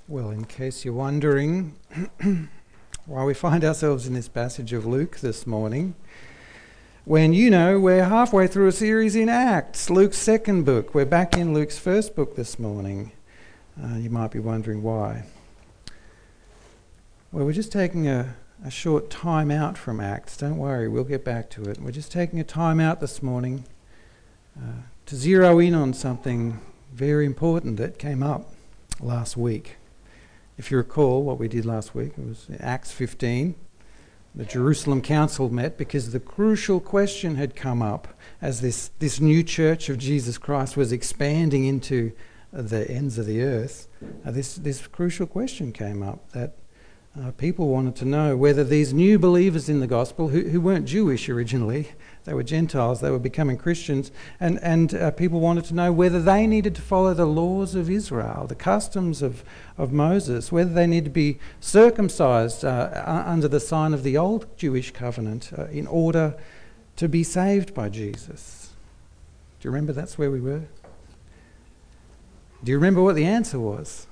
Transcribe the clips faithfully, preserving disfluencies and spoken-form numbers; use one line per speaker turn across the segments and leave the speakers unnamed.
Well, in case you're wondering why we find ourselves in this passage of Luke this morning, when you know we're halfway through a series in Acts, Luke's second book. We're back in Luke's first book this morning. Uh, you might be wondering why. Well, we're just taking a, a short time out from Acts. Don't worry, we'll get back to it. We're just taking a time out this morning uh, to zero in on something very important that came up last week. If you recall what we did last week, it was Acts fifteen. The Jerusalem Council met because the crucial question had come up as this, this new church of Jesus Christ was expanding into the ends of the earth. Uh, this, this crucial question came up that uh, people wanted to know whether these new believers in the gospel, who, who weren't Jewish originally, they were Gentiles, they were becoming Christians, and, and uh, people wanted to know whether they needed to follow the laws of Israel, the customs of, of Moses, whether they need to be circumcised uh, under the sign of the old Jewish covenant uh, in order to be saved by Jesus. Do you remember that's where we were? Do you remember what the answer was?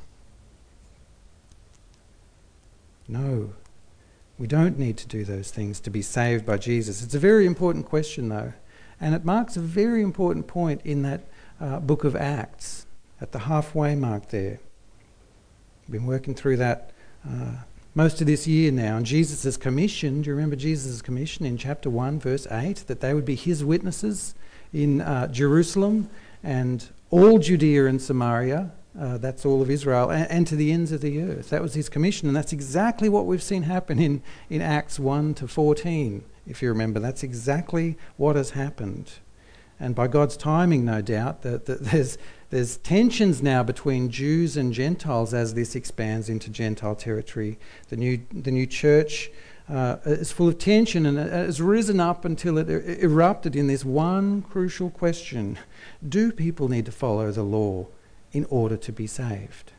No. We don't need to do those things to be saved by Jesus. It's a very important question, though, and it marks a very important point in that uh, book of Acts, at the halfway mark there. We've been working through that uh, most of this year now, and Jesus' commission, do you remember Jesus' commission in chapter one, verse eight, that they would be his witnesses in uh, Jerusalem and all Judea and Samaria, Uh, that's all of Israel, and, and to the ends of the earth. That was his commission, and that's exactly what we've seen happen in, in Acts one to fourteen, if you remember. That's exactly what has happened. And by God's timing, no doubt, that, that there's, there's tensions now between Jews and Gentiles as this expands into Gentile territory. The new, the new church uh, is full of tension, and it has risen up until it er- erupted in this one crucial question. Do people need to follow the law in order to be saved?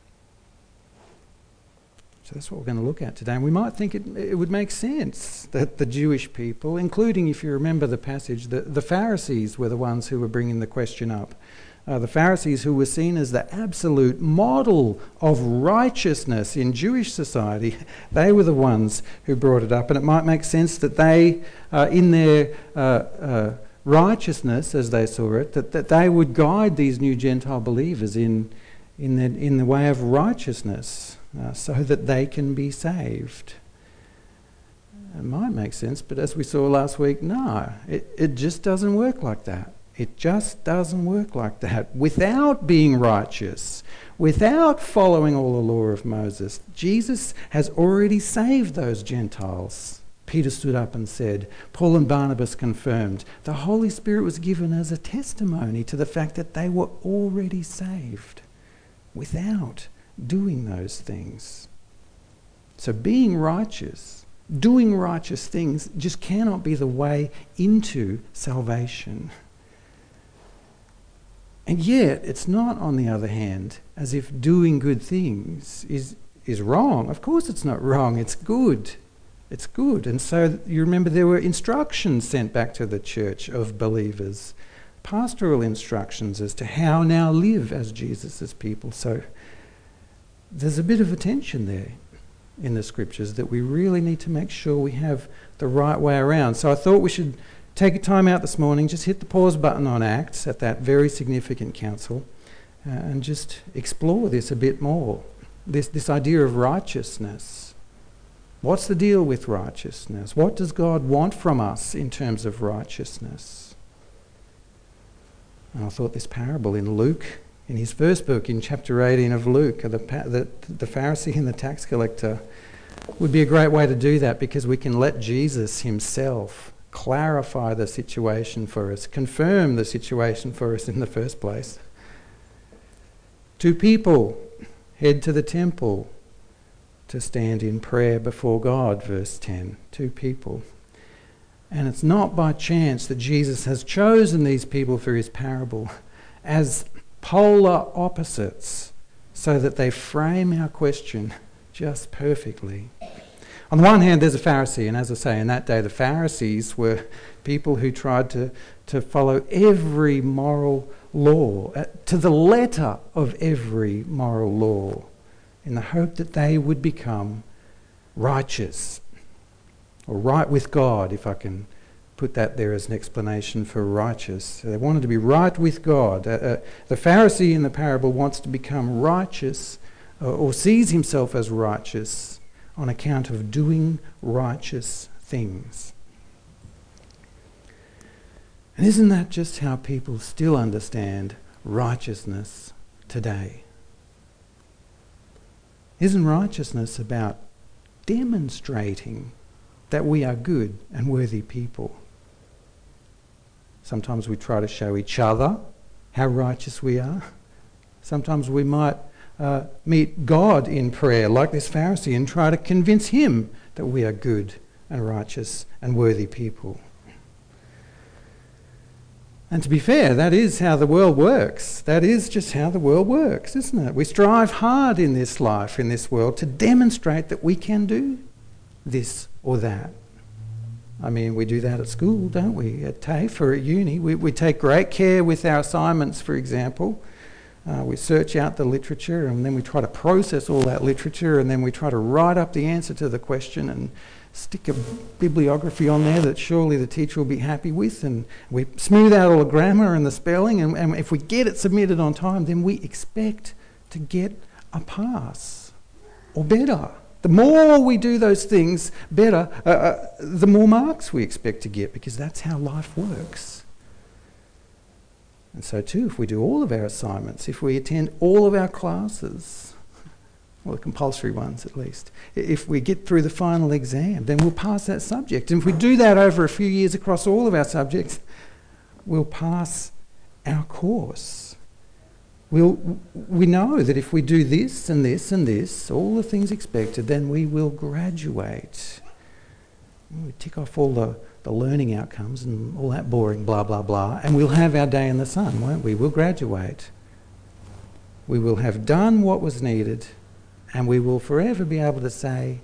So that's what we're going to look at today. And we might think it, it would make sense that the Jewish people, including, if you remember the passage, the, the Pharisees were the ones who were bringing the question up. Uh, the Pharisees, who were seen as the absolute model of righteousness in Jewish society, they were the ones who brought it up. And it might make sense that they, uh, in their uh, uh, righteousness, as they saw it, that, that they would guide these new Gentile believers in in the, in the way of righteousness uh, so that they can be saved. It might make sense, but as we saw last week, no, it, it just doesn't work like that. It just doesn't work like that. Without being righteous, without following all the law of Moses, Jesus has already saved those Gentiles. Peter stood up and said, Paul and Barnabas confirmed, the Holy Spirit was given as a testimony to the fact that they were already saved without doing those things. So being righteous, doing righteous things just cannot be the way into salvation. And yet, it's not, on the other hand, as if doing good things is, is wrong. Of course it's not wrong, it's good. It's good. And so you remember there were instructions sent back to the church of believers, pastoral instructions as to how now live as Jesus' people. So there's a bit of a tension there in the scriptures that we really need to make sure we have the right way around. So I thought we should take a time out this morning, just hit the pause button on Acts at that very significant council uh, and just explore this a bit more, this, this idea of righteousness. What's the deal with righteousness? What does God want from us in terms of righteousness? And I thought this parable in Luke, in his first book, in chapter eighteen of Luke, of the, the, the Pharisee and the tax collector, would be a great way to do that, because we can let Jesus himself clarify the situation for us, confirm the situation for us in the first place. Two people head to the temple to stand in prayer before God, verse ten. Two people. And it's not by chance that Jesus has chosen these people for his parable as polar opposites so that they frame our question just perfectly. On the one hand, there's a Pharisee, and as I say, in that day the Pharisees were people who tried to, to follow every moral law, uh, to the letter of every moral law. in the hope that they would become righteous, or right with God, if I can put that there as an explanation for righteous. So they wanted to be right with God. Uh, uh, the Pharisee in the parable wants to become righteous, uh, or sees himself as righteous on account of doing righteous things. And isn't that just how people still understand righteousness today? Isn't righteousness about demonstrating that we are good and worthy people? Sometimes we try to show each other how righteous we are. Sometimes we might uh, meet God in prayer, like this Pharisee, and try to convince him that we are good and righteous and worthy people. And to be fair, that is how the world works. That is just how the world works, isn't it? We strive hard in this life, in this world, to demonstrate that we can do this or that. I mean, we do that at school, don't we? At TAFE or at uni. We, we take great care with our assignments, for example. Uh, we search out the literature and then we try to process all that literature, and then we try to write up the answer to the question and stick a bibliography on there that surely the teacher will be happy with, and we smooth out all the grammar and the spelling, and, and if we get it submitted on time, then we expect to get a pass or better. The more we do those things better, uh, uh, the more marks we expect to get, because that's how life works. And so too, if we do all of our assignments, if we attend all of our classes, well, the compulsory ones at least, if we get through the final exam, then we'll pass that subject. And if we do that over a few years across all of our subjects, we'll pass our course. We'll, we know that if we do this and this and this, all the things expected, then we will graduate. We tick off all the, the learning outcomes and all that boring blah, blah, blah, and we'll have our day in the sun, won't we? We'll graduate. We will have done what was needed, and we will forever be able to say,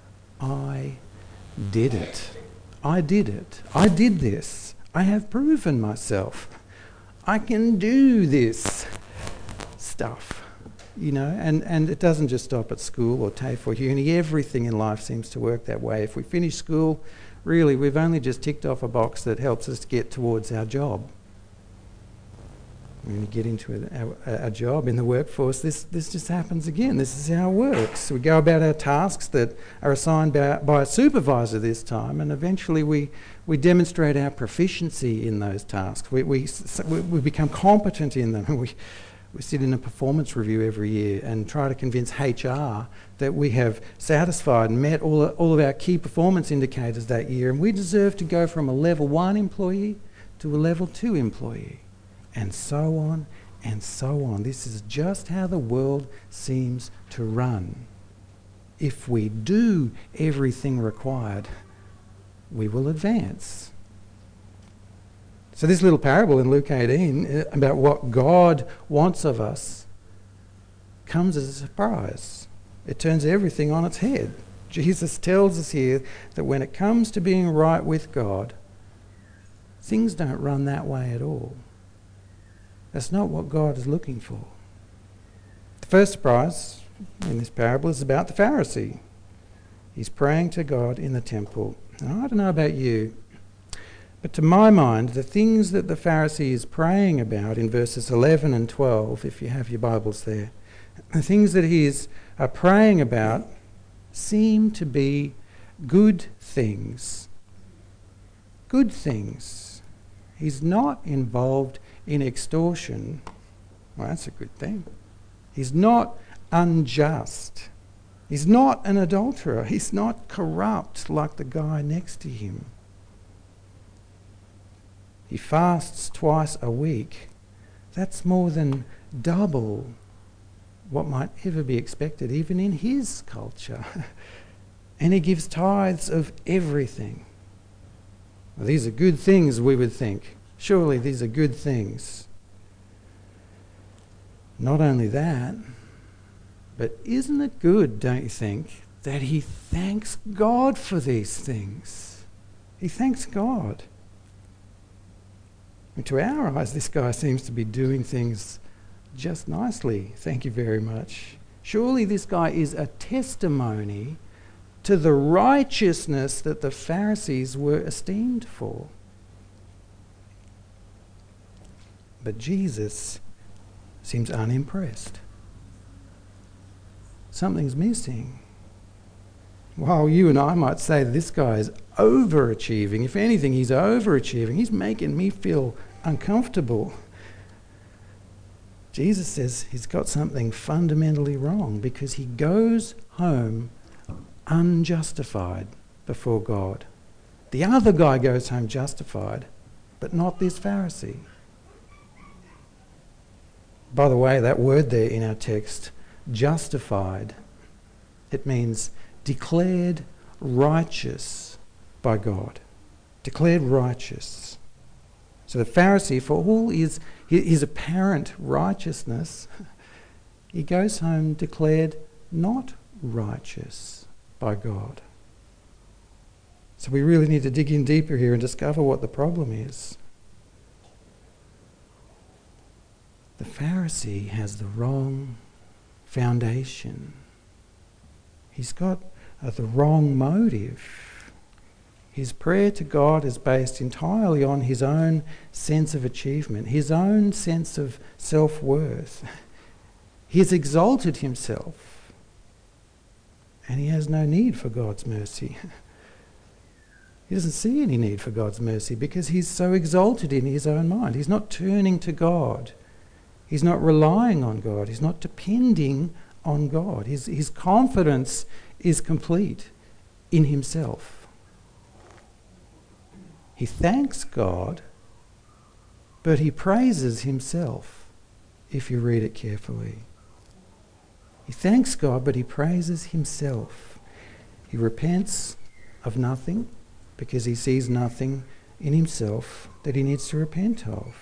I did it. I did it. I did this. I have proven myself. I can do this stuff, you know, and, and it doesn't just stop at school or TAFE or uni. Everything in life seems to work that way. If we finish school, really, we've only just ticked off a box that helps us get towards our job. When you get into a, a, a job in the workforce, this, this just happens again. This is how it works. We go about our tasks that are assigned by, by a supervisor this time, and eventually we, we demonstrate our proficiency in those tasks. We, we, we become competent in them. We, we sit in a performance review every year and try to convince H R that we have satisfied and met all, all of our key performance indicators that year, and we deserve to go from a level one employee to a level two employee. And so on and so on. This is just how the world seems to run. If we do everything required, we will advance. So this little parable in Luke eighteen about what God wants of us comes as a surprise. It turns everything on its head. Jesus tells us here that when it comes to being right with God, things don't run that way at all. That's not what God is looking for. The first surprise in this parable is about the Pharisee. He's praying to God in the temple. And I don't know about you, but to my mind, the things that the Pharisee is praying about in verses eleven and twelve, if you have your Bibles there, the things that he is uh, praying about seem to be good things. Good things. He's not involved in extortion. Well, that's a good thing. He's not unjust. He's not an adulterer. He's not corrupt like the guy next to him. He fasts twice a week. That's more than double what might ever be expected, even in his culture. And he gives tithes of everything. Well, these are good things, we would think. Surely these are good things. Not only that, but isn't it good, don't you think, that he thanks God for these things? He thanks God. And to our eyes, this guy seems to be doing things just nicely. Thank you very much. Surely this guy is a testimony to the righteousness that the Pharisees were esteemed for. But Jesus seems unimpressed. Something's missing. While you and I might say this guy is overachieving, if anything, he's overachieving, he's making me feel uncomfortable. Jesus says he's got something fundamentally wrong because he goes home unjustified before God. The other guy goes home justified, but not this Pharisee. By the way, that word there in our text, justified, it means declared righteous by God. Declared righteous. So the Pharisee, for all his, his apparent righteousness, he goes home declared not righteous by God. So we really need to dig in deeper here and discover what the problem is. The Pharisee has the wrong foundation. He's got uh, the wrong motive. His prayer to God is based entirely on his own sense of achievement, his own sense of self-worth. He has exalted himself, and he has no need for God's mercy. He doesn't see any need for God's mercy because he's so exalted in his own mind. He's not turning to God. He's not relying on God. He's not depending on God. His, his confidence is complete in himself. He thanks God, but he praises himself, if you read it carefully. He thanks God, but he praises himself. He repents of nothing because he sees nothing in himself that he needs to repent of.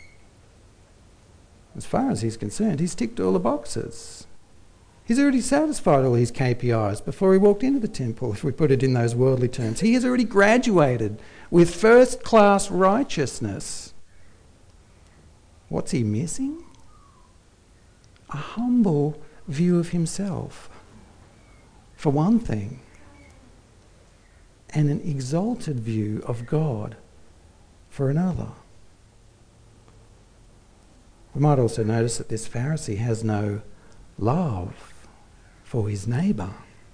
As far as he's concerned, he's ticked all the boxes. He's already satisfied all his K P Is before he walked into the temple, if we put it in those worldly terms. He has already graduated with first-class righteousness. What's he missing? A humble view of himself, for one thing, and an exalted view of God, for another. We might also notice that this Pharisee has no love for his neighbour.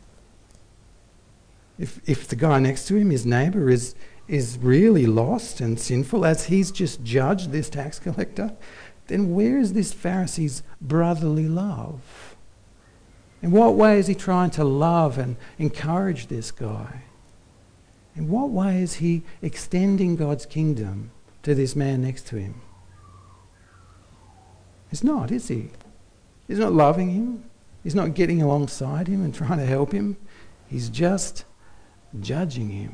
If if the guy next to him, his neighbour, is is really lost and sinful, as he's just judged this tax collector, then where is this Pharisee's brotherly love? In what way is he trying to love and encourage this guy? In what way is he extending God's kingdom to this man next to him? He's not, is he? He's not loving him. He's not getting alongside him and trying to help him. He's just judging him.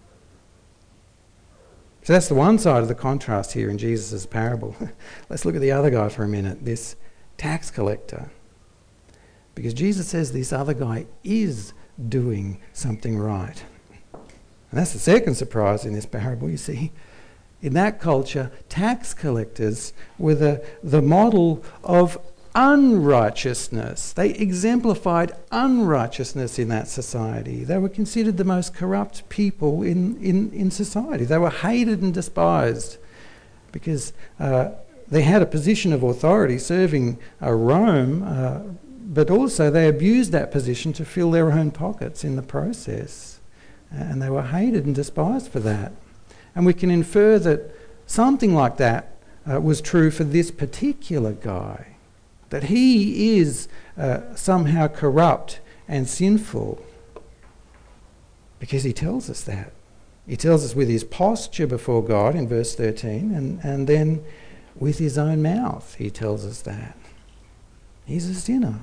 So that's the one side of the contrast here in Jesus' parable. Let's look at the other guy for a minute, this tax collector. Because Jesus says this other guy is doing something right. And that's the second surprise in this parable, you see. In that culture, tax collectors were the, the model of unrighteousness. They exemplified unrighteousness in that society. They were considered the most corrupt people in, in, in society. They were hated and despised because uh, they had a position of authority serving uh, Rome, uh, but also they abused that position to fill their own pockets in the process. And they were hated and despised for that. And we can infer that something like that uh, was true for this particular guy, that he is uh, somehow corrupt and sinful, because he tells us that. He tells us with his posture before God in verse thirteen, and, and then with his own mouth he tells us that. He's a sinner.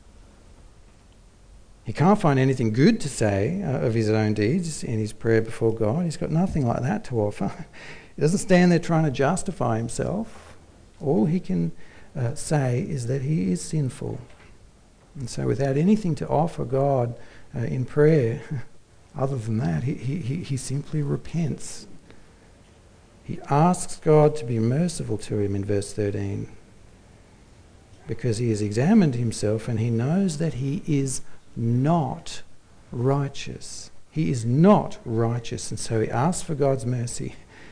He can't find anything good to say uh, of his own deeds in his prayer before God. He's got nothing like that to offer. He doesn't stand there trying to justify himself. All he can uh, say is that he is sinful. And so without anything to offer God uh, in prayer, other than that, he, he, he simply repents. He asks God to be merciful to him in verse thirteen. because he has examined himself and he knows that he is not righteous. He is not righteous, and so he asks for God's mercy.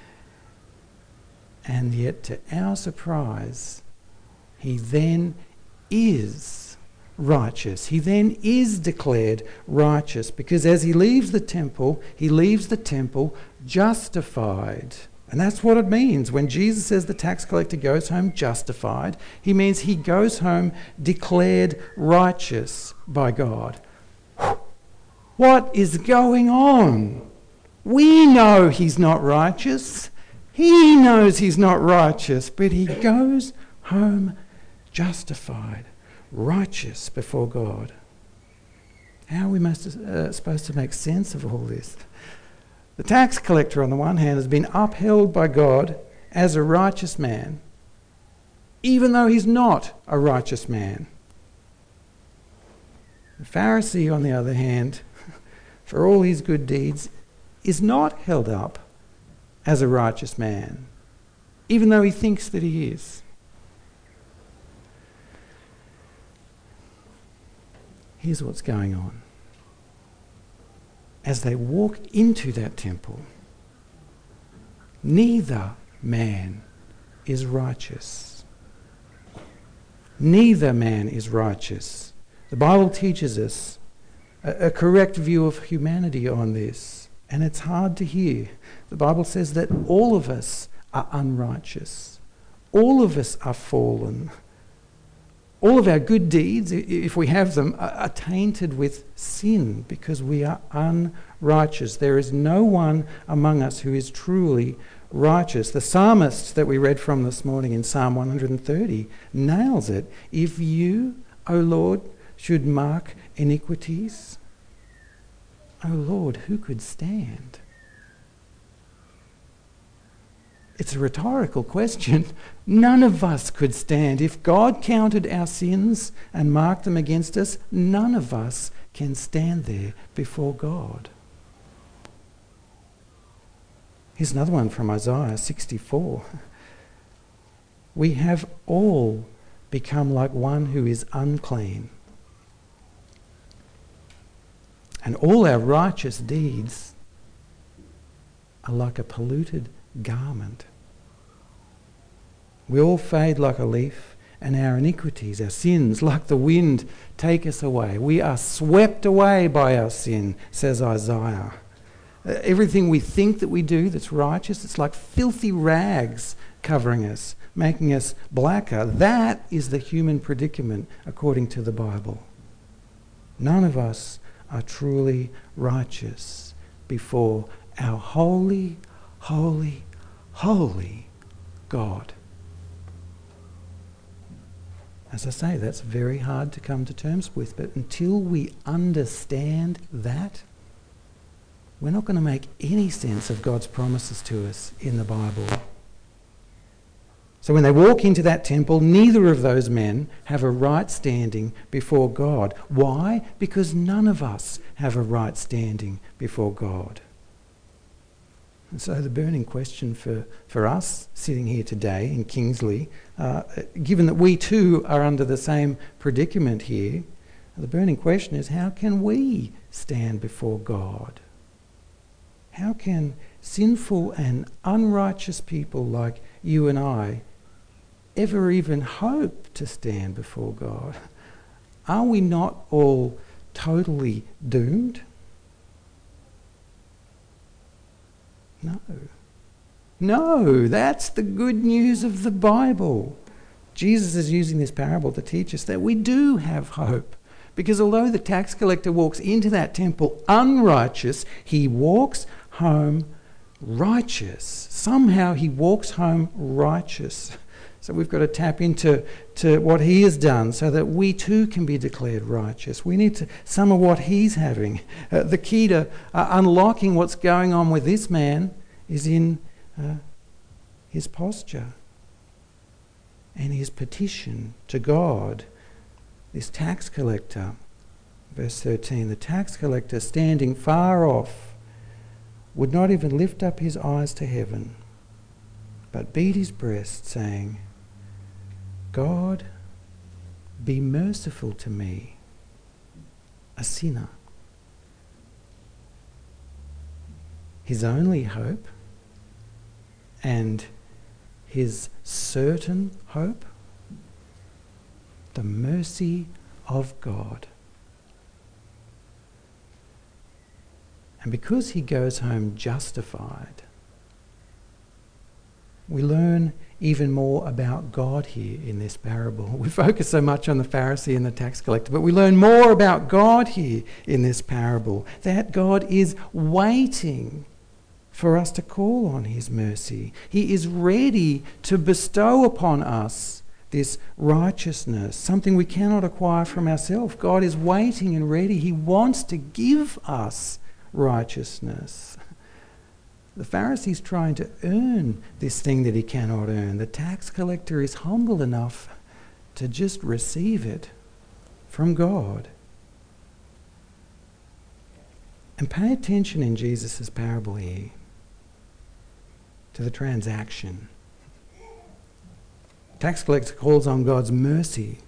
And yet, to our surprise, he then is righteous. He then is declared righteous, because as he leaves the temple, he leaves the temple justified. And that's what it means. When Jesus says the tax collector goes home justified, he means he goes home declared righteous by God. What is going on? We know he's not righteous. He knows he's not righteous, but he goes home justified, righteous before God. How are we most, uh, supposed to make sense of all this? The tax collector, on the one hand, has been upheld by God as a righteous man, even though he's not a righteous man. The Pharisee, on the other hand, for all his good deeds, is not held up as a righteous man, even though he thinks that he is. Here's what's going on. As they walk into that temple, neither man is righteous. Neither man is righteous. The Bible teaches us a, a correct view of humanity on this, and it's hard to hear. The Bible says that all of us are unrighteous. All of us are fallen. All of our good deeds, if we have them, are tainted with sin because we are unrighteous. There is no one among us who is truly righteous. The psalmist that we read from this morning in Psalm one hundred thirty nails it. If you, O Lord, should mark iniquities, O Lord, who could stand? It's a rhetorical question. None of us could stand. If God counted our sins and marked them against us, none of us can stand there before God. Here's another one from Isaiah sixty-four. We have all become like one who is unclean, and all our righteous deeds are like a polluted garment. We all fade like a leaf, and our iniquities, our sins, like the wind, take us away. We are swept away by our sin, says Isaiah. Uh, everything we think that we do that's righteous, it's like filthy rags covering us, making us blacker. That is the human predicament according to the Bible. None of us are truly righteous before our holy, holy, holy God. As I say, that's very hard to come to terms with, but until we understand that, we're not going to make any sense of God's promises to us in the Bible. So when they walk into that temple, neither of those men have a right standing before God. Why? Because none of us have a right standing before God. And so the burning question for, for us sitting here today in Kingsley, uh, given that we too are under the same predicament here, the burning question is, how can we stand before God? How can sinful and unrighteous people like you and I ever even hope to stand before God? Are we not all totally doomed? No. No, that's the good news of the Bible. Jesus is using this parable to teach us that we do have hope. Because although the tax collector walks into that temple unrighteous, he walks home righteous. Somehow he walks home righteous. So we've got to tap into to what he has done so that we too can be declared righteous. We need to some of what he's having. Uh, the key to uh, unlocking what's going on with this man is in uh, his posture and his petition to God. This tax collector, verse thirteen, the tax collector standing far off would not even lift up his eyes to heaven, but beat his breast, saying, God, be merciful to me, a sinner. His only hope and his certain hope, the mercy of God. And because he goes home justified, we learn even more about God here in this parable. We focus so much on the Pharisee and the tax collector, but we learn more about God here in this parable, that God is waiting for us to call on his mercy. He is ready to bestow upon us this righteousness, something we cannot acquire from ourselves. God is waiting and ready. He wants to give us righteousness. The Pharisee is trying to earn this thing that he cannot earn. The tax collector is humble enough to just receive it from God. And pay attention in Jesus' parable here to the transaction. Tax collector calls on God's mercy.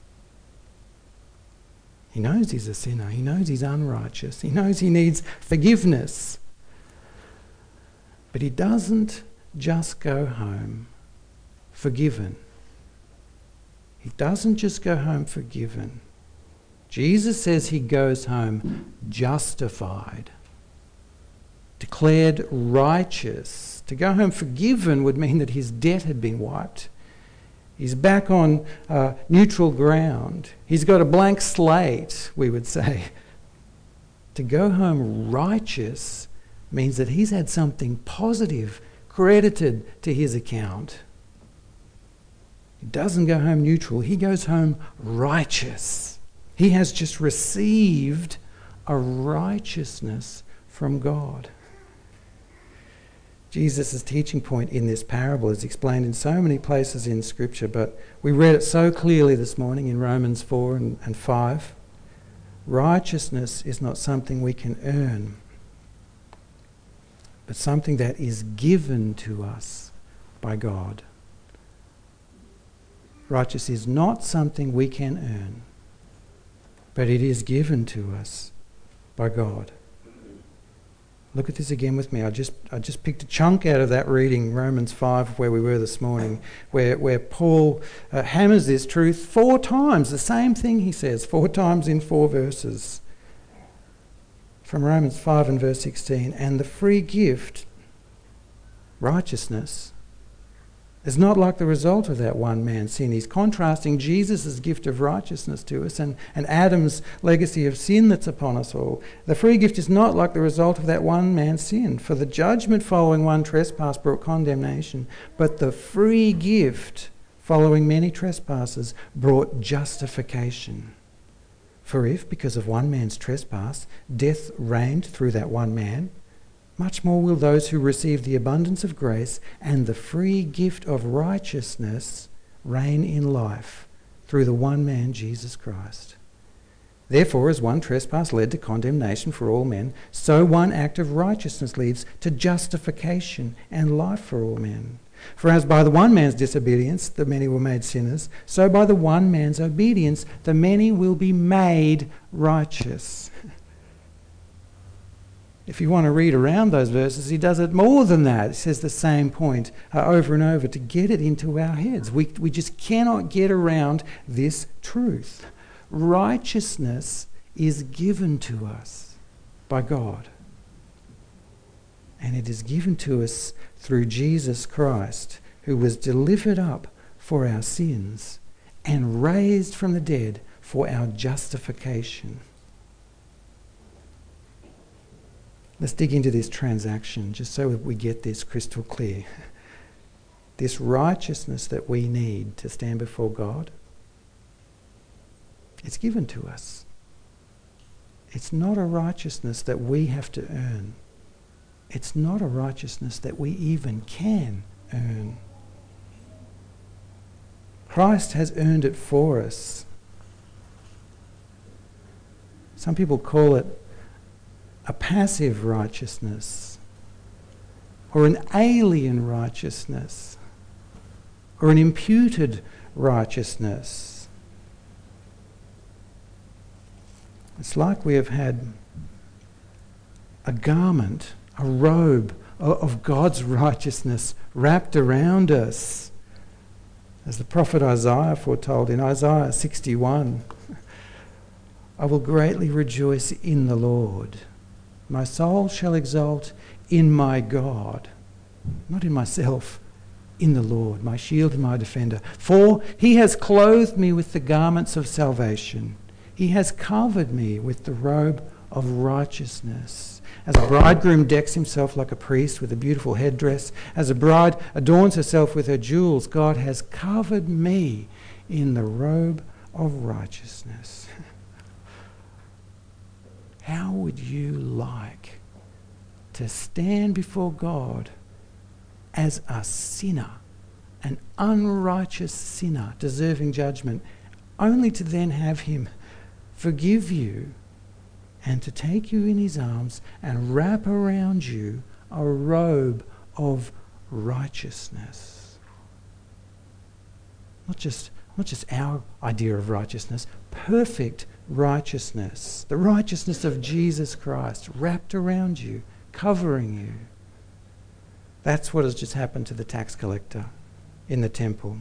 He knows he's a sinner. He knows he's unrighteous. He knows he needs forgiveness. But he doesn't just go home forgiven. He doesn't just go home forgiven. Jesus says he goes home justified, declared righteous. To go home forgiven would mean that his debt had been wiped. He's back on uh, neutral ground. He's got a blank slate, we would say. To go home righteous means that he's had something positive credited to his account. He doesn't go home neutral. He goes home righteous. He has just received a righteousness from God. Jesus' teaching point in this parable is explained in so many places in Scripture, but we read it so clearly this morning in Romans four and, and five. Righteousness is not something we can earn, but something that is given to us by God. Righteousness is not something we can earn, but it is given to us by God. Look at this again with me. I just I just picked a chunk out of that reading, Romans five, where we were this morning, where, where Paul uh, hammers this truth four times. The same thing he says, four times in four verses. From Romans five and verse sixteen. And the free gift, righteousness, is not like the result of that one man's sin. He's contrasting Jesus' gift of righteousness to us and, and Adam's legacy of sin that's upon us all. The free gift is not like the result of that one man's sin. For the judgment following one trespass brought condemnation, but the free gift following many trespasses brought justification. For if, because of one man's trespass, death reigned through that one man, much more will those who receive the abundance of grace and the free gift of righteousness reign in life through the one man, Jesus Christ. Therefore, as one trespass led to condemnation for all men, so one act of righteousness leads to justification and life for all men. For as by the one man's disobedience the many were made sinners, so by the one man's obedience the many will be made righteous. If you want to read around those verses, he does it more than that. He says the same point uh, over and over to get it into our heads. We, we just cannot get around this truth. Righteousness is given to us by God. And it is given to us through Jesus Christ, who was delivered up for our sins and raised from the dead for our justification. Let's dig into this transaction just so we get this crystal clear. This righteousness that we need to stand before God, it's given to us. It's not a righteousness that we have to earn. It's not a righteousness that we even can earn. Christ has earned it for us. Some people call it a passive righteousness, or an alien righteousness, or an imputed righteousness. It's like we have had a garment, a robe of God's righteousness wrapped around us. As the prophet Isaiah foretold in Isaiah sixty-one, I will greatly rejoice in the Lord. My soul shall exult in my God, not in myself, in the Lord, my shield and my defender. For he has clothed me with the garments of salvation. He has covered me with the robe of righteousness. As a bridegroom decks himself like a priest with a beautiful headdress, as a bride adorns herself with her jewels, God has covered me in the robe of righteousness. How would you like to stand before God as a sinner, an unrighteous sinner, deserving judgment, only to then have him forgive you and to take you in his arms and wrap around you a robe of righteousness? Not just, not just our idea of righteousness, perfect righteousness, the righteousness of Jesus Christ wrapped around you, covering you. That's what has just happened to the tax collector in the temple.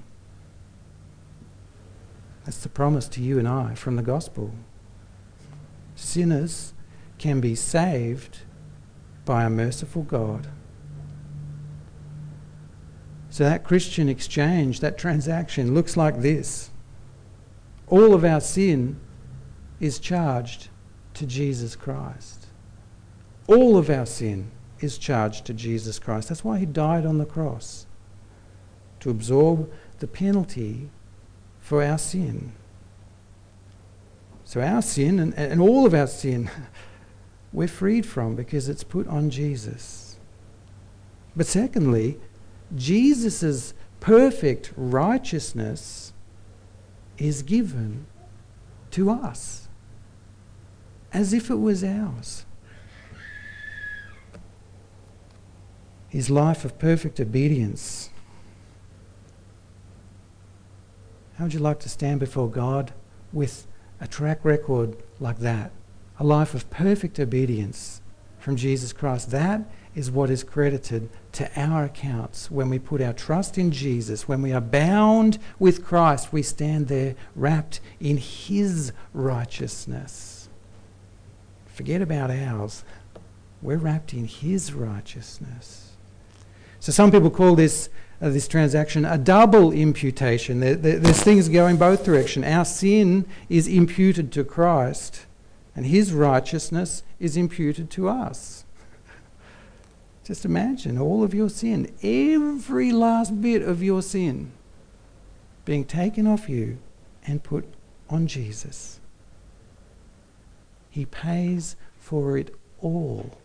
That's the promise to you and I from the gospel. Sinners can be saved by a merciful God. So that Christian exchange, that transaction looks like this. All of our sin is charged to Jesus Christ. All of our sin is charged to Jesus Christ. That's why he died on the cross, to absorb the penalty for our sin. So our sin, and, and all of our sin, we're freed from because it's put on Jesus. But secondly, Jesus' perfect righteousness is given to us as if it was ours. His life of perfect obedience. How would you like to stand before God with a track record like that? A life of perfect obedience from Jesus Christ. That is what is credited to our accounts when we put our trust in Jesus. When we are bound with Christ, we stand there wrapped in his righteousness. Forget about ours. We're wrapped in his righteousness. So some people call this uh, this transaction a double imputation. There, there, there's things going both directions. Our sin is imputed to Christ, and his righteousness is imputed to us. Just imagine all of your sin, every last bit of your sin, being taken off you and put on Jesus. He pays for it all.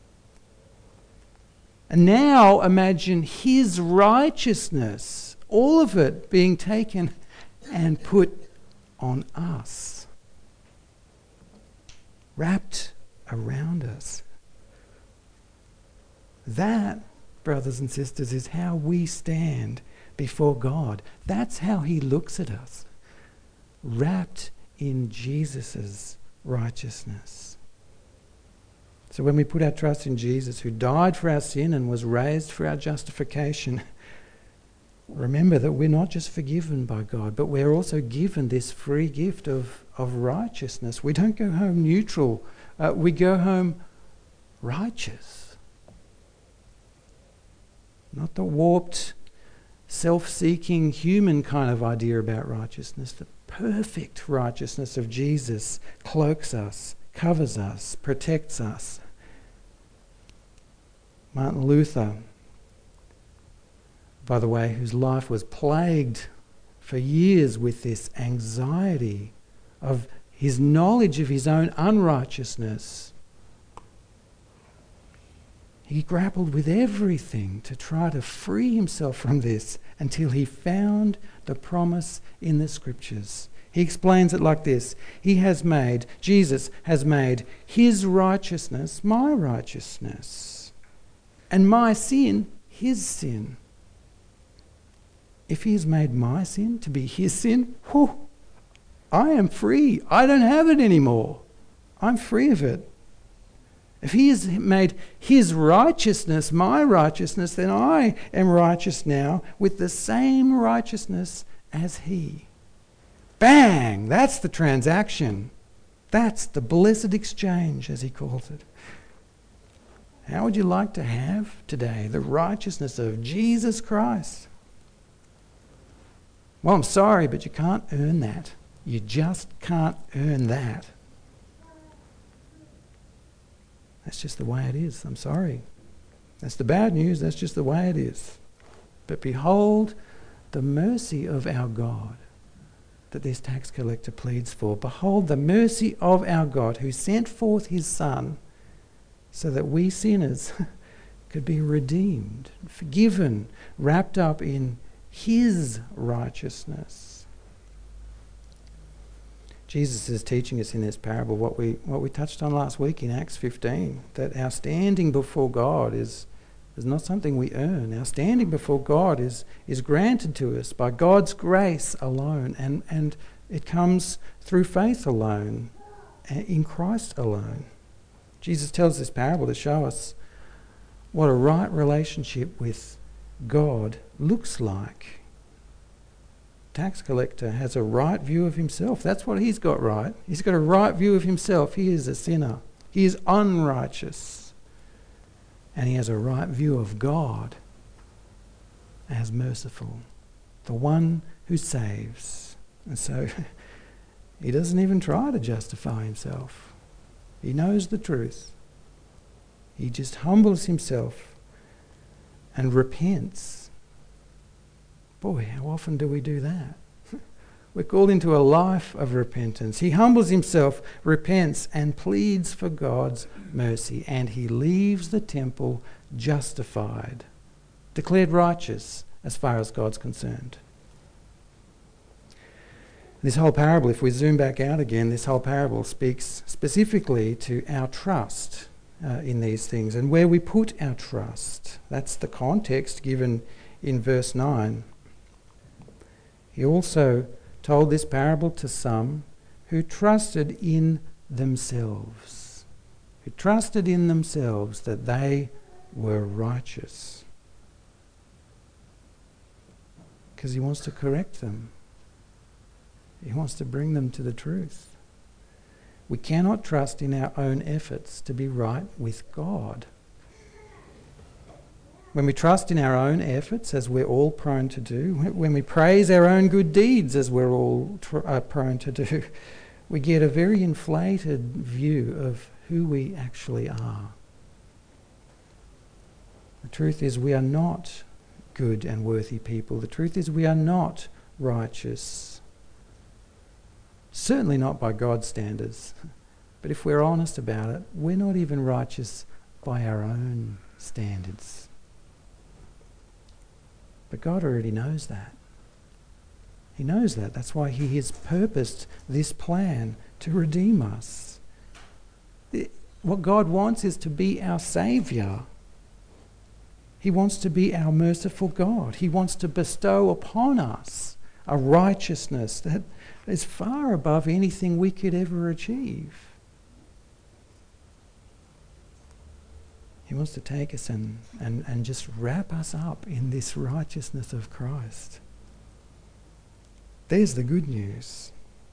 And now imagine his righteousness, all of it being taken and put on us, wrapped around us. That, brothers and sisters, is how we stand before God. That's how he looks at us, wrapped in Jesus' righteousness. So when we put our trust in Jesus, who died for our sin and was raised for our justification, remember that we're not just forgiven by God, but we're also given this free gift of, of righteousness. We don't go home neutral. Uh, we go home righteous. Not the warped, self-seeking human kind of idea about righteousness. The perfect righteousness of Jesus cloaks us, covers us, protects us. Martin Luther, by the way, whose life was plagued for years with this anxiety of his knowledge of his own unrighteousness, he grappled with everything to try to free himself from this until he found the promise in the scriptures. He explains it like this: He has made, Jesus has made his righteousness my righteousness, and my sin his sin. If he has made my sin to be his sin, whew, I am free. I don't have it anymore. I'm free of it. If he has made his righteousness my righteousness, then I am righteous now with the same righteousness as he. Bang! That's the transaction. That's the blessed exchange, as he calls it. How would you like to have today the righteousness of Jesus Christ? Well, I'm sorry, but you can't earn that. You just can't earn that. That's just the way it is. I'm sorry. That's the bad news. That's just the way it is. But behold the mercy of our God that this tax collector pleads for. Behold the mercy of our God who sent forth his Son so that we sinners could be redeemed, forgiven, wrapped up in his righteousness. Jesus is teaching us in this parable what we what we touched on last week in Acts fifteen, that our standing before God is, is not something we earn. Our standing before God is, is granted to us by God's grace alone, and, and it comes through faith alone, in Christ alone. Jesus tells this parable to show us what a right relationship with God looks like. Tax collector has a right view of himself. That's what he's got right. He's got a right view of himself. He is a sinner. He is unrighteous. And he has a right view of God as merciful, the one who saves. And so he doesn't even try to justify himself. He knows the truth. He just humbles himself and repents. Boy, how often do we do that? We're called into a life of repentance. He humbles himself, repents, and pleads for God's mercy. And he leaves the temple justified, declared righteous as far as God's concerned. This whole parable, if we zoom back out again, this whole parable speaks specifically to our trust uh, in these things and where we put our trust. That's the context given in verse nine. He also told this parable to some who trusted in themselves, who trusted in themselves that they were righteous. Because he wants to correct them. He wants to bring them to the truth. We cannot trust in our own efforts to be right with God. When we trust in our own efforts, as we're all prone to do, when we praise our own good deeds, as we're all tr- uh, prone to do, we get a very inflated view of who we actually are. The truth is we are not good and worthy people. The truth is we are not righteous. Certainly not by God's standards. But if we're honest about it, we're not even righteous by our own standards. But God already knows that. He knows that. That's why he has purposed this plan to redeem us. What God wants is to be our Saviour. He wants to be our merciful God. He wants to bestow upon us a righteousness that is far above anything we could ever achieve. He wants to take us and, and, and just wrap us up in this righteousness of Christ. There's the good news.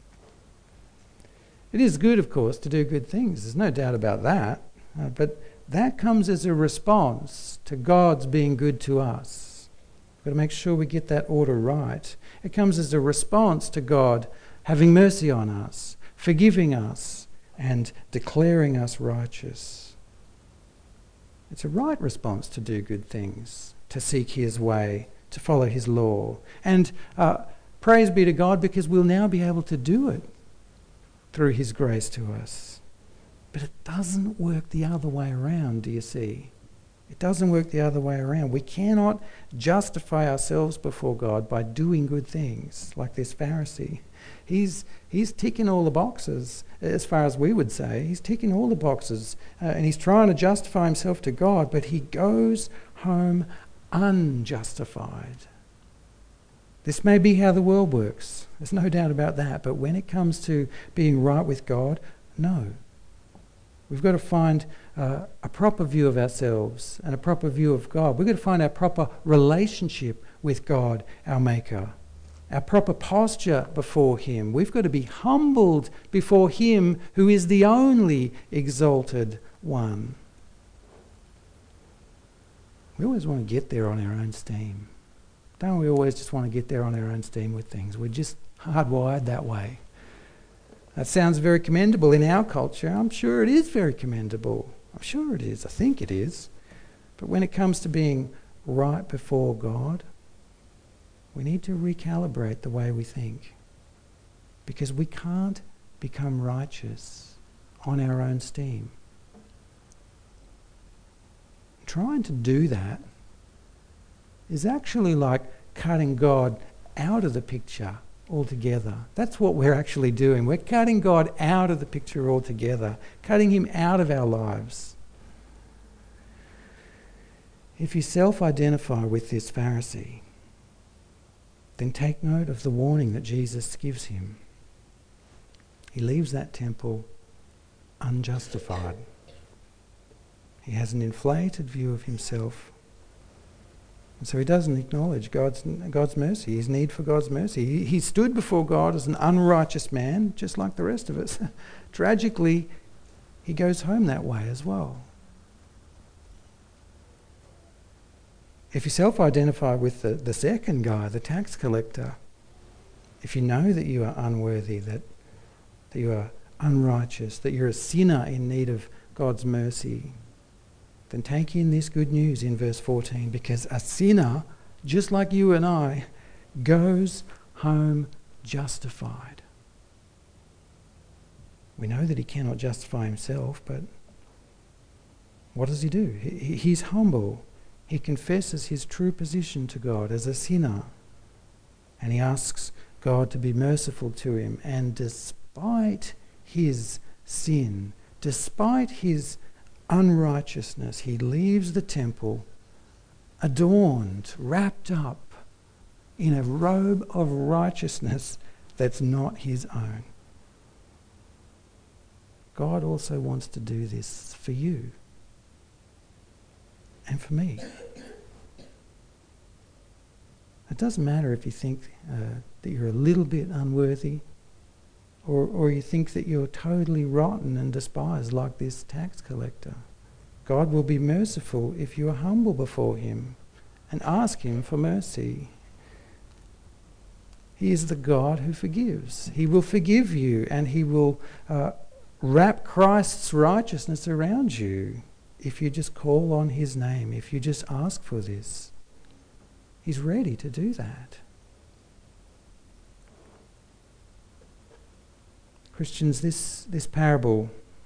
It is good, of course, to do good things. There's no doubt about that. Uh, but that comes as a response to God's being good to us. We've got to make sure we get that order right. It comes as a response to God having mercy on us, forgiving us, and declaring us righteous. It's a right response to do good things, to seek his way, to follow his law. And uh, praise be to God, because we'll now be able to do it through his grace to us. But it doesn't work the other way around, do you see? It doesn't work the other way around. We cannot justify ourselves before God by doing good things like this Pharisee. He's he's ticking all the boxes, as far as we would say. He's ticking all the boxes, uh, and he's trying to justify himself to God, but he goes home unjustified. This may be how the world works. There's no doubt about that. But when it comes to being right with God, no. We've got to find uh, a proper view of ourselves and a proper view of God. We've got to find our proper relationship with God, our Maker, our proper posture before Him. We've got to be humbled before Him who is the only exalted one. We always want to get there on our own steam. Don't we always just want to get there on our own steam with things? We're just hardwired that way. That sounds very commendable in our culture. I'm sure it is very commendable. I'm sure it is. I think it is. But when it comes to being right before God, we need to recalibrate the way we think. Because we can't become righteous on our own steam. Trying to do that is actually like cutting God out of the picture altogether. That's what we're actually doing. We're cutting God out of the picture altogether, cutting Him out of our lives. If you self-identify with this Pharisee, then take note of the warning that Jesus gives him. He leaves that temple unjustified. He has an inflated view of himself. And so he doesn't acknowledge God's God's mercy, his need for God's mercy. He, he stood before God as an unrighteous man, just like the rest of us. Tragically, he goes home that way as well. If you self-identify with the, the second guy, the tax collector, if you know that you are unworthy, that, that you are unrighteous, that you're a sinner in need of God's mercy, then take in this good news in verse fourteen, because a sinner, just like you and I, goes home justified. We know that he cannot justify himself, but what does he do? He, he's humble. He confesses his true position to God as a sinner, and he asks God to be merciful to him. And despite his sin, despite his unrighteousness, he leaves the temple adorned, wrapped up in a robe of righteousness that's not his own. God also wants to do this for you and for me. It doesn't matter if you think uh, that you're a little bit unworthy, or, or you think that you're totally rotten and despised like this tax collector. God will be merciful if you are humble before him and ask him for mercy. He is the God who forgives. He will forgive you, and he will uh, wrap Christ's righteousness around you if you just call on his name, if you just ask for this. He's ready to do that. Christians, this, this parable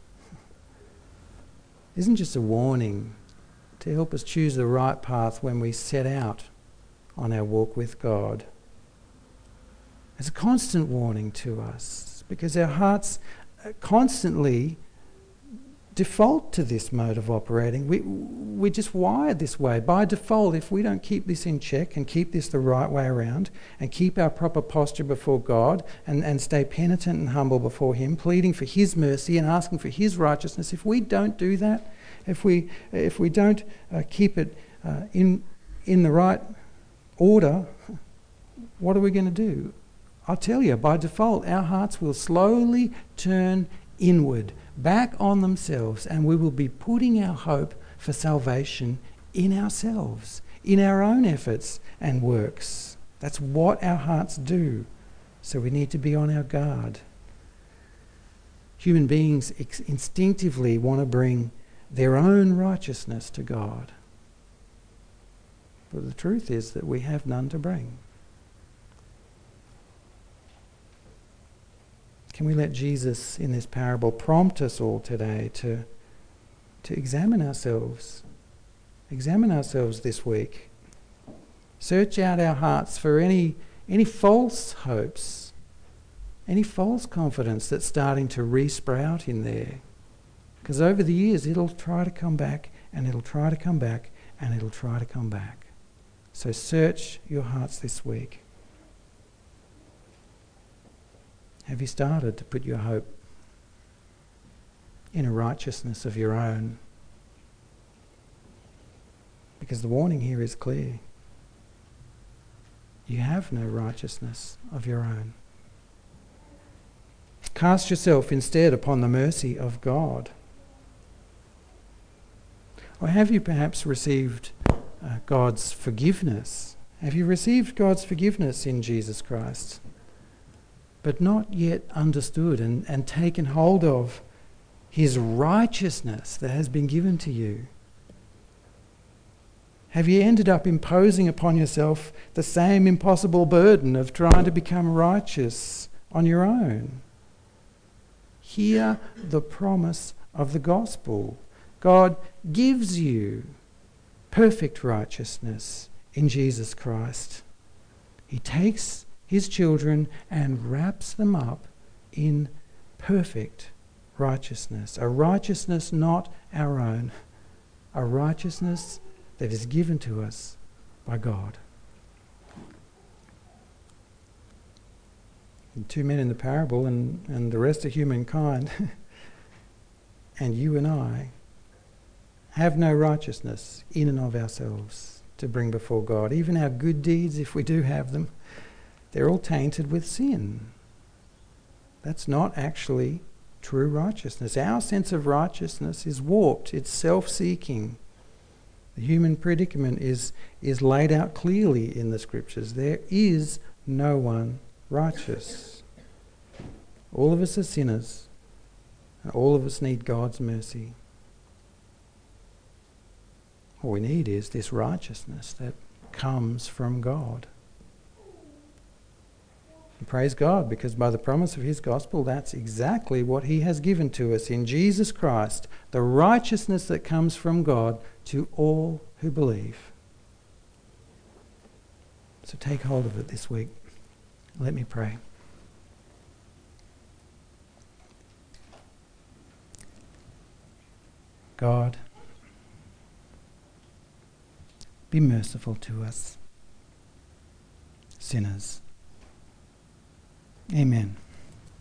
isn't just a warning to help us choose the right path when we set out on our walk with God. It's a constant warning to us, because our hearts constantly default to this mode of operating. We, we're just wired this way. By default, if we don't keep this in check and keep this the right way around and keep our proper posture before God and, and stay penitent and humble before him, pleading for his mercy and asking for his righteousness, if we don't do that, if we if we don't uh, keep it uh, in in the right order, what are we going to do? I'll tell you, by default, our hearts will slowly turn inward, back on themselves, and we will be putting our hope for salvation in ourselves, in our own efforts and works. That's what our hearts do. So we need to be on our guard. Human beings ex- instinctively want to bring their own righteousness to God. But the truth is that we have none to bring. Can we let Jesus in this parable prompt us all today to, to examine ourselves? Examine ourselves this week. Search out our hearts for any, any false hopes, any false confidence that's starting to re-sprout in there. Because over the years it'll try to come back, and it'll try to come back, and it'll try to come back. So search your hearts this week. Have you started to put your hope in a righteousness of your own. Because the warning here is clear. You have no righteousness of your own. Cast yourself instead upon the mercy of God. Or have you perhaps received uh, God's forgiveness? Have you received God's forgiveness in Jesus Christ, but not yet understood and, and taken hold of his righteousness that has been given to you? Have you ended up imposing upon yourself the same impossible burden of trying to become righteous on your own? Hear the promise of the gospel. God gives you perfect righteousness in Jesus Christ. He takes his children and wraps them up in perfect righteousness. A righteousness not our own. A righteousness that is given to us by God. The two men in the parable and, and the rest of humankind and you and I have no righteousness in and of ourselves to bring before God. Even our good deeds, if we do have them, they're all tainted with sin. That's not actually true righteousness. Our sense of righteousness is warped. It's self-seeking. The human predicament is, is laid out clearly in the scriptures. There is no one righteous. All of us are sinners, and all of us need God's mercy. All we need is this righteousness that comes from God. And praise God, because by the promise of his gospel, that's exactly what he has given to us in Jesus Christ, the righteousness that comes from God to all who believe. So take hold of it this week. Let me pray. God, be merciful to us, sinners. Amen.